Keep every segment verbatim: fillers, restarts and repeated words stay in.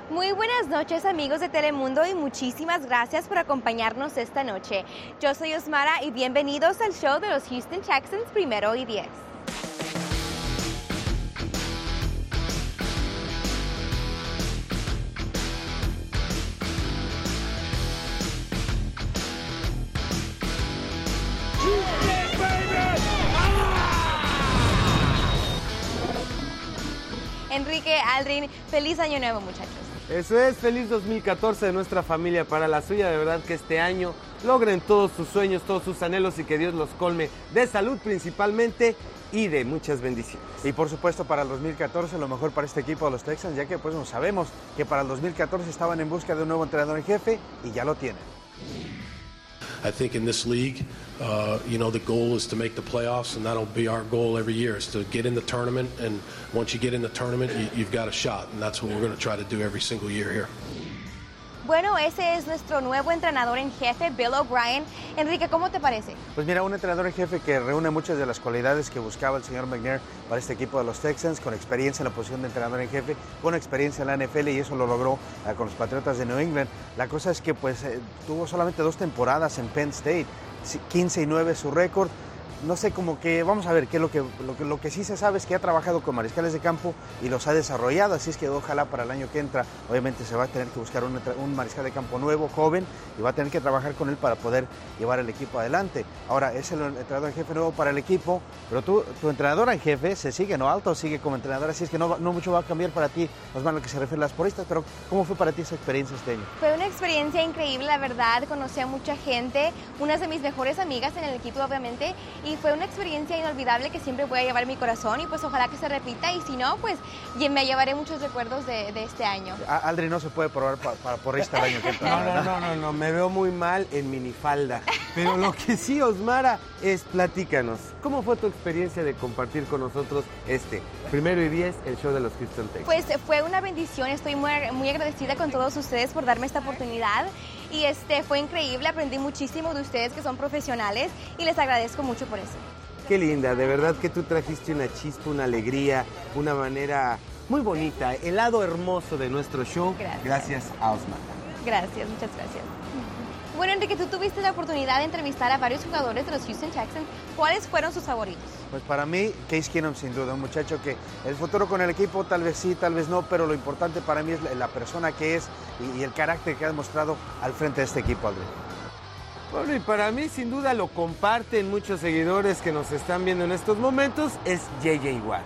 Muy buenas noches, amigos de Telemundo, y muchísimas gracias por acompañarnos esta noche. Yo soy Osmara y bienvenidos al show de los Houston Texans Primero y Diez. Enrique, Aldrin, feliz año nuevo, muchachos. Eso es, feliz dos mil catorce de nuestra familia para la suya. De verdad que este año logren todos sus sueños, todos sus anhelos y que Dios los colme de salud principalmente y de muchas bendiciones. Y por supuesto para el dos mil catorce lo mejor para este equipo de los Texans, ya que pues no sabemos que para el dos mil catorce estaban en busca de un nuevo entrenador en jefe y ya lo tienen. I think in this league, uh, you know, the goal is to make the playoffs, and that'll be our goal every year, is to get in the tournament, and once you get in the tournament, you, you've got a shot, and that's what we're going to try to do every single year here. Bueno, ese es nuestro nuevo entrenador en jefe, Bill O'Brien. Enrique, ¿cómo te parece? Pues mira, un entrenador en jefe que reúne muchas de las cualidades que buscaba el señor McNair para este equipo de los Texans, con experiencia en la posición de entrenador en jefe, con experiencia en la N F L, y eso lo logró uh, con los Patriotas de New England. La cosa es que pues eh, tuvo solamente dos temporadas en Penn State, quince y nueve su récord. No sé, como que, vamos a ver, qué es lo que, lo que, lo que sí se sabe es que ha trabajado con mariscales de campo y los ha desarrollado, así es que ojalá para el año que entra, obviamente se va a tener que buscar un, un mariscal de campo nuevo, joven, y va a tener que trabajar con él para poder llevar el equipo adelante. Ahora, es el entrenador en jefe nuevo para el equipo, pero tú, tu entrenador en jefe se sigue, ¿no? Alto sigue como entrenador, así es que no, no mucho va a cambiar para ti, Osman, lo que se refiere a las poristas, pero ¿cómo fue para ti esa experiencia este año? Fue una experiencia increíble, la verdad, conocí a mucha gente, unas de mis mejores amigas en el equipo, obviamente, y fue una experiencia inolvidable que siempre voy a llevar en mi corazón, y pues ojalá que se repita, y si no, pues me llevaré muchos recuerdos de, de este año. Aldrin no se puede probar para, para porrista el año que entra. No, no, no, no, no, me veo muy mal en minifalda. Pero lo que sí, Osmara, es platícanos, ¿cómo fue tu experiencia de compartir con nosotros este Primero y Diez, el show de los Houston Texans? Pues fue una bendición, estoy muy, muy agradecida con todos ustedes por darme esta oportunidad, y este fue increíble, aprendí muchísimo de ustedes que son profesionales, y les agradezco mucho por eso. Qué linda, de verdad que tú trajiste una chispa, una alegría, una manera muy bonita, el lado hermoso de nuestro show. Gracias. Gracias a Osmara. Gracias, muchas gracias. Bueno, Enrique, tú tuviste la oportunidad de entrevistar a varios jugadores de los Houston Texans. ¿Cuáles fueron sus favoritos? Pues para mí, Case Keenum, sin duda, un muchacho que el futuro con el equipo tal vez sí, tal vez no, pero lo importante para mí es la, la persona que es y, y el carácter que ha demostrado al frente de este equipo, Aldrin. Bueno, y para mí, sin duda, lo comparten muchos seguidores que nos están viendo en estos momentos, es J J Watt.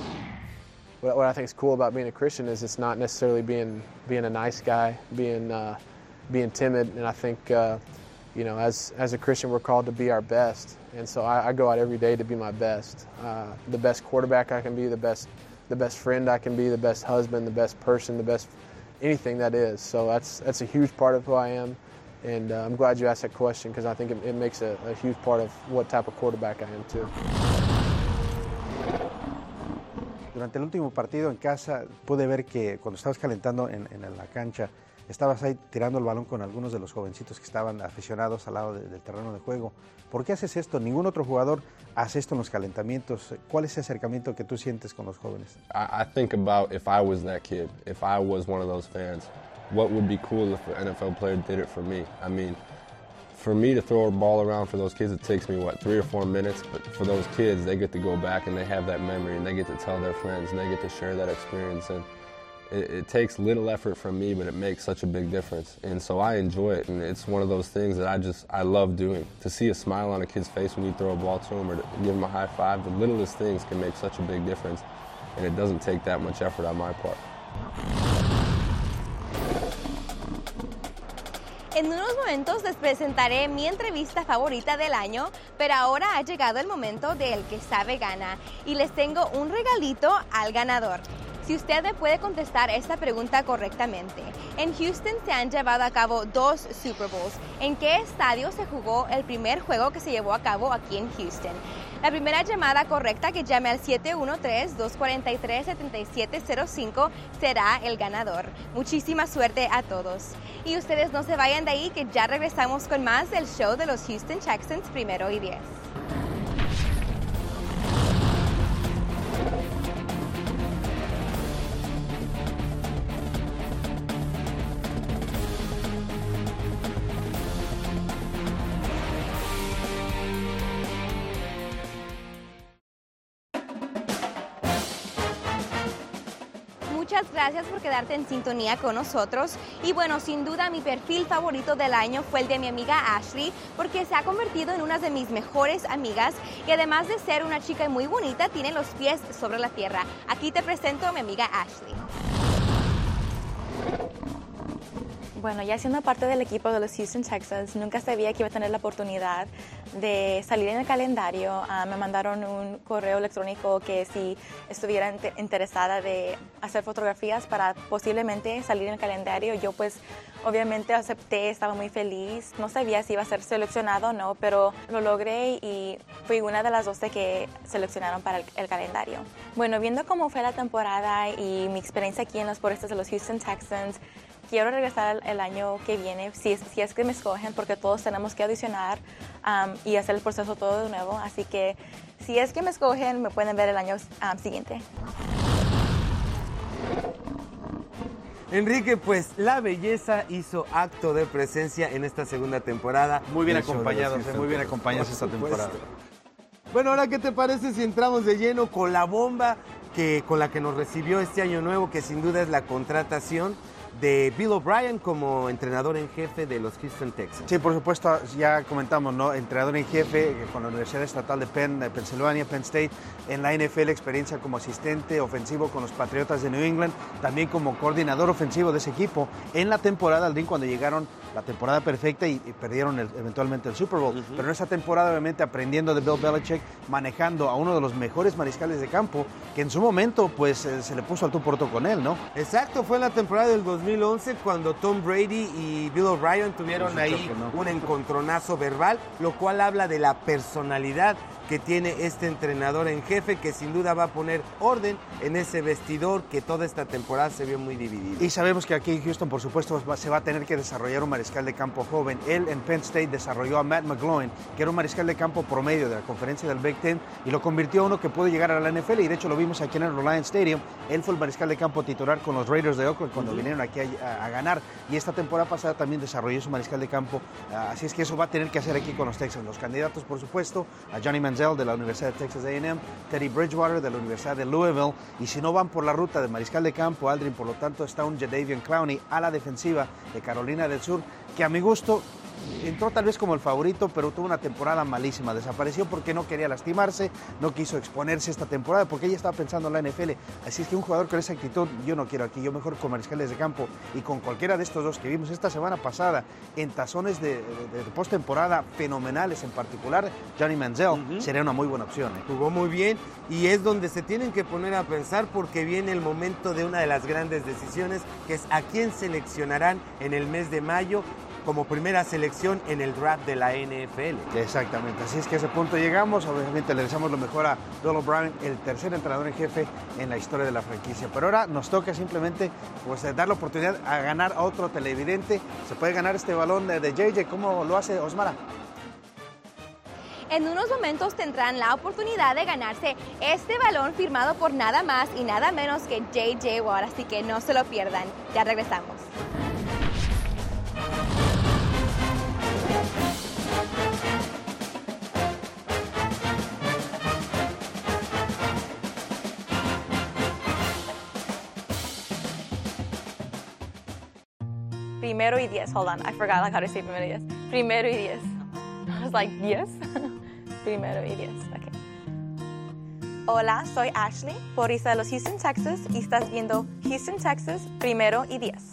What, what I think is cool about being a Christian is it's not necessarily being being a nice guy, being uh, being timid, and I think uh, you know, as as a Christian, we're called to be our best, and so I, I go out every day to be my best, uh, the best quarterback I can be, the best the best friend I can be, the best husband, the best person, the best anything that is. So that's that's a huge part of who I am. And uh, I'm glad you asked that question because I think it, it makes a, a huge part of what type of quarterback I am too. Durante el último partido en casa pude ver que cuando estabas calentando en, en la cancha, estabas ahí tirando el balón con algunos de los jovencitos que estaban aficionados al lado de, del terreno de juego. ¿Por qué haces esto? Ningún otro jugador hace esto en los calentamientos. ¿Cuál es ese acercamiento que tú sientes con los jóvenes? I, I think about if I was that kid, if I was one of those fans. What would be cool if an N F L player did it for me? I mean, for me to throw a ball around for those kids, it takes me, what, three or four minutes? But for those kids, they get to go back and they have that memory and they get to tell their friends and they get to share that experience. And it, it takes little effort from me, but it makes such a big difference. And so I enjoy it. And it's one of those things that I just, I love doing. To see a smile on a kid's face when you throw a ball to them or to give them a high five, the littlest things can make such a big difference. And it doesn't take that much effort on my part. En unos momentos les presentaré mi entrevista favorita del año, pero ahora ha llegado el momento del que sabe gana y les tengo un regalito al ganador. Si usted me puede contestar esta pregunta correctamente. En Houston se han llevado a cabo dos Super Bowls. ¿En qué estadio se jugó el primer juego que se llevó a cabo aquí en Houston? La primera llamada correcta que llame al siete uno tres, dos cuatro tres, siete siete cero cinco será el ganador. Muchísima suerte a todos. Y ustedes no se vayan de ahí, que ya regresamos con más del show de los Houston Texans Primero y Diez. muchas gracias por quedarte en sintonía con nosotros. Y bueno, sin duda mi perfil favorito del año fue el de mi amiga Ashley, porque se ha convertido en una de mis mejores amigas y además de ser una chica muy bonita, tiene los pies sobre la tierra. Aquí te presento a mi amiga Ashley. Bueno, ya siendo parte del equipo de los Houston Texans, nunca sabía que iba a tener la oportunidad de salir en el calendario. Uh, me mandaron un correo electrónico que si estuviera inter interesada de hacer fotografías para posiblemente salir en el calendario, yo pues obviamente acepté, estaba muy feliz. No sabía si iba a ser seleccionado o no, pero lo logré y fui una de las doce que seleccionaron para el, el calendario. Bueno, viendo cómo fue la temporada y mi experiencia aquí en los puestos de los Houston Texans, quiero regresar el año que viene, si, si es que me escogen, porque todos tenemos que audicionar um, y hacer el proceso todo de nuevo. Así que si es que me escogen, me pueden ver el año um, siguiente. Enrique, pues la belleza hizo acto de presencia en esta segunda temporada. Muy bien del show de los acompañados, Houston muy bien Texans, acompañados por esta supuesto. temporada. Bueno, ahora, ¿qué te parece si entramos de lleno con la bomba que, con la que nos recibió este año nuevo, que sin duda es la contratación de Bill O'Brien como entrenador en jefe de los Houston Texans? Sí, por supuesto, ya comentamos, ¿no? Entrenador en jefe con la Universidad Estatal de Penn, de Pensilvania, Penn State, en la N F L, experiencia como asistente ofensivo con los Patriotas de New England, también como coordinador ofensivo de ese equipo en la temporada al ring cuando llegaron la temporada perfecta y, y perdieron el, eventualmente el Super Bowl. Uh-huh. Pero en esa temporada, obviamente, aprendiendo de Bill Belichick, manejando a uno de los mejores mariscales de campo, que en su momento, pues, eh, se le puso al tú por tú con él, ¿no? Exacto, fue en la temporada del dos mil once cuando Tom Brady y Bill O'Brien tuvieron ahí choque, ¿no? un encontronazo verbal, lo cual habla de la personalidad que tiene este entrenador en jefe, que sin duda va a poner orden en ese vestidor que toda esta temporada se vio muy dividido. Y sabemos que aquí en Houston, por supuesto, se va a tener que desarrollar un mariscal de campo joven. Él en Penn State desarrolló a Matt McGloin, que era un mariscal de campo promedio de la conferencia del Big Ten, y lo convirtió a uno que pudo llegar a la N F L, y de hecho lo vimos aquí en el Reliance Stadium. Él fue el mariscal de campo titular con los Raiders de Oakland cuando uh-huh. vinieron aquí a, a, a ganar, y esta temporada pasada también desarrolló su mariscal de campo, uh, así es que eso va a tener que hacer aquí con los Texans. Los candidatos, por supuesto, a Johnny Manziel de la Universidad de Texas A and M, Teddy Bridgewater de la Universidad de Louisville, y si no van por la ruta de mariscal de campo, Aldrin, por lo tanto está un Jadeveon Clowney a la defensiva de Carolina del Sur, que a mi gusto entró tal vez como el favorito, pero tuvo una temporada malísima. Desapareció porque no quería lastimarse, no quiso exponerse esta temporada porque ella estaba pensando en la N F L. Así es que un jugador con esa actitud, yo no quiero aquí, yo mejor con mariscales de campo, y con cualquiera de estos dos que vimos esta semana pasada en tazones de, de, de postemporada fenomenales, en particular Johnny Manziel, uh-huh. sería una muy buena opción. ¿eh? Jugó muy bien y es donde se tienen que poner a pensar, porque viene el momento de una de las grandes decisiones, que es a quién seleccionarán en el mes de mayo como primera selección en el draft de la N F L. Exactamente, así es que a ese punto llegamos. Obviamente le deseamos lo mejor a Bill O'Brien, el tercer entrenador en jefe en la historia de la franquicia. Pero ahora nos toca simplemente pues, dar la oportunidad a ganar a otro televidente. Se puede ganar este balón de, de J J. ¿Cómo lo hace Osmara? En unos momentos tendrán la oportunidad de ganarse este balón firmado por nada más y nada menos que J J Watt, así que no se lo pierdan. Ya regresamos. Primero y diez. Hold on, I forgot like how to say primero y diez. Primero y diez. I was like, yes. Primero y diez. Okay. Hola, soy Ashley, porrista de los Houston Texans, y estás viendo Houston Texans Primero y diez.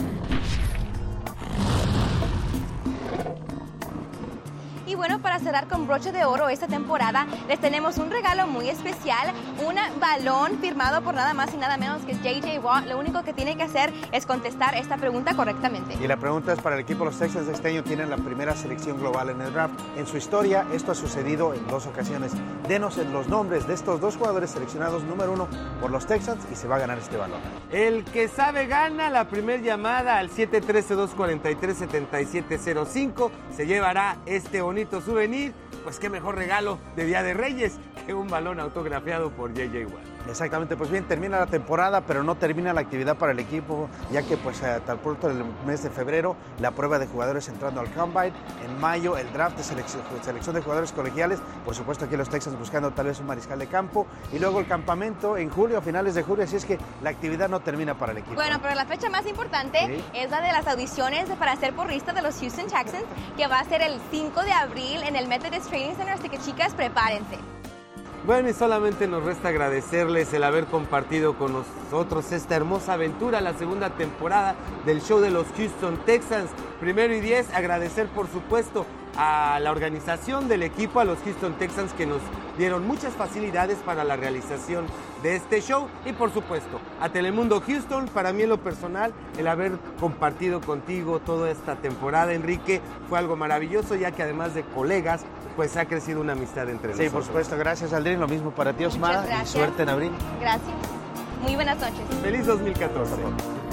Y bueno, para cerrar con broche de oro esta temporada, les tenemos un regalo muy especial, un balón firmado por nada más y nada menos que J J Watt. Lo único que tiene que hacer es contestar esta pregunta correctamente. Y la pregunta es para el equipo de los Texans. Este año tienen la primera selección global en el draft. En su historia, esto ha sucedido en dos ocasiones. Denos los nombres de estos dos jugadores seleccionados número uno por los Texans y se va a ganar este balón. El que sabe gana. La primera llamada al siete uno tres, dos cuatro tres, siete siete cero cinco se llevará este bonito souvenir. Pues qué mejor regalo de Día de Reyes que un balón autografiado por J J Watt. Exactamente, pues bien, termina la temporada, pero no termina la actividad para el equipo, ya que pues tan pronto el mes de febrero, la prueba de jugadores entrando al Combine, en mayo el draft de selección, selección de jugadores colegiales, por supuesto aquí los Texans buscando tal vez un mariscal de campo, y luego el campamento en julio, a finales de julio, así es que la actividad no termina para el equipo. Bueno, pero la fecha más importante ¿Sí? es la de las audiciones para ser porrista de los Houston Texans, que va a ser el cinco de abril en el Methodist Training Center, así que chicas, prepárense. Bueno, y solamente nos resta agradecerles el haber compartido con nosotros esta hermosa aventura, la segunda temporada del show de los Houston Texans. Primero y diez, agradecer por supuesto a la organización del equipo, a los Houston Texans, que nos dieron muchas facilidades para la realización de este show, y por supuesto a Telemundo Houston. Para mí en lo personal, el haber compartido contigo toda esta temporada, Enrique, fue algo maravilloso, ya que además de colegas, pues ha crecido una amistad entre nosotros. Sí, por supuesto, gracias Aldrin, lo mismo para ti, Osmara, y suerte en abril. Gracias. Muy buenas noches. Feliz dos mil catorce.